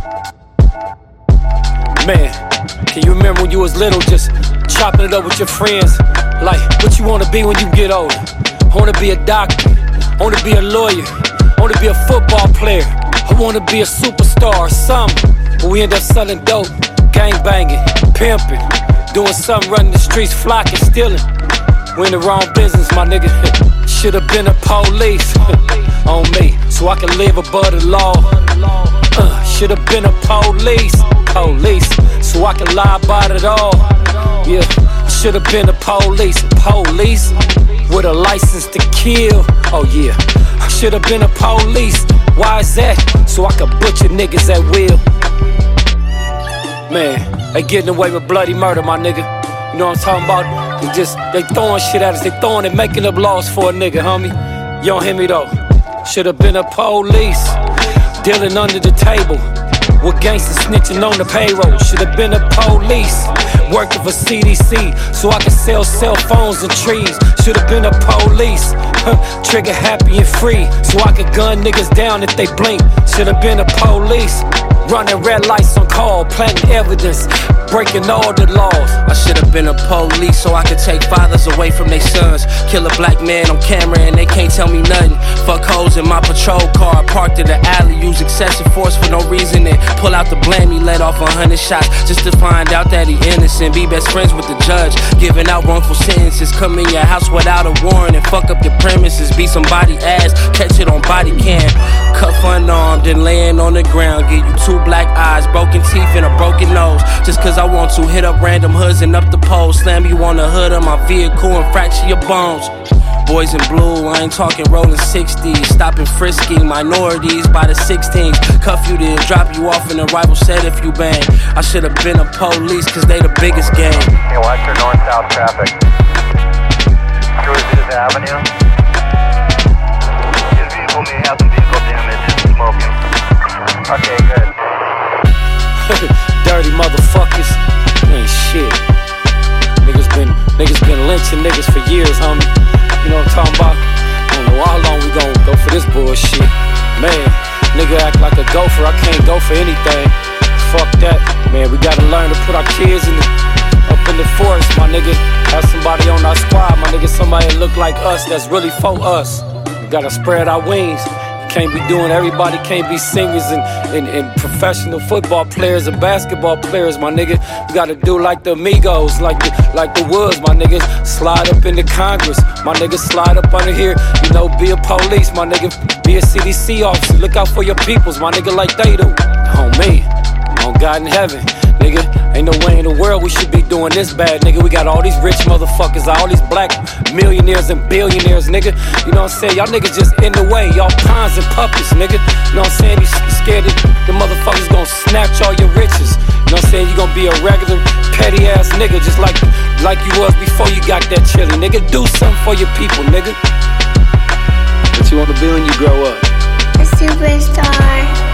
Man, can you remember when you was little, just chopping it up with your friends? Like, what you wanna be when you get older? I wanna be a doctor, I wanna be a lawyer, I wanna be a football player, I wanna be a superstar or something. But we end up selling dope, gang banging, pimping, doing something, running the streets, flocking, stealing. We in the wrong business, my nigga. Should've been a police on me, so I can live above the law. Should've been a police, so I can lie about it all. Yeah, should've been a police with a license to kill. Oh yeah, should've been a police. Why is that? So I can butcher niggas at will. Man, they getting away with bloody murder, my nigga. You know what I'm talking about? They throwing shit at us. They throwing and making up laws for a nigga, homie. You don't hear me though. Should've been a police dealing under the table with gangsters snitching on the payroll. Should've been a police working for CDC so I could sell cell phones and trees. Should've been a police trigger happy and free so I could gun niggas down if they blink. Should've been a police running red lights on call, planting evidence, breaking all the laws. I should've been a police so I could take fathers away from their sons. Kill a black man on camera and they can't tell me nothing. Fuck hoes in my patrol car, parked in the alley, use excessive force for no reason and pull out the blame. He let off 100 shots just to find out that he innocent. Be best friends with the judge, giving out wrongful sentences. Come in your house without a warrant and fuck up your premises. Beat somebody ass, catch it on body cam. Cuff unarmed and laying on the ground. Give you 2 black eyes, broken teeth and a broken nose. Just cause I want to hit up random hoods and up the pole. Slam you on the hood of my vehicle and fracture your bones. Boys in blue, I ain't talking rolling 60s. Stopping frisky, minorities by the 16s. Cuff you then drop you off in a rival set if you bang. I should've been a police cause they the biggest gang. Hey, watch your north-south traffic. Cruise Vista Avenue. This vehicle may have some vehicle damage and smoking. Okay, good. Dirty motherfuckers. Ain't shit. Niggas been lynching niggas for years, homie. You know what I'm talking about? I don't know how long we gon' go for this bullshit. Man, nigga act like a gopher. I can't go for anything. Fuck that. Man, we gotta learn to put our kids up in the forest, my nigga. Have somebody on our squad, my nigga. Somebody that look like us, that's really for us. We gotta spread our wings. Can't be doing, everybody can't be singers and professional football players and basketball players, my nigga. We gotta do like the Amigos, like the Woods, my nigga. Slide up into Congress, my nigga. Slide up under here, you know, be a police, my nigga. Be a CDC officer, look out for your peoples, my nigga, like they do. On me, on God in heaven, nigga. Ain't no way in the world we should be doing this bad, nigga. We got all these rich motherfuckers, all these black millionaires and billionaires, nigga. You know what I'm saying? Y'all niggas just in the way, y'all pawns and puppets, nigga. You know what I'm saying? You scared that the motherfuckers gonna snatch all your riches. You know what I'm saying? You gonna be a regular petty ass nigga, just like you was before you got that chili, nigga. Do something for your people, nigga. What you wanna be when you grow up? A superstar.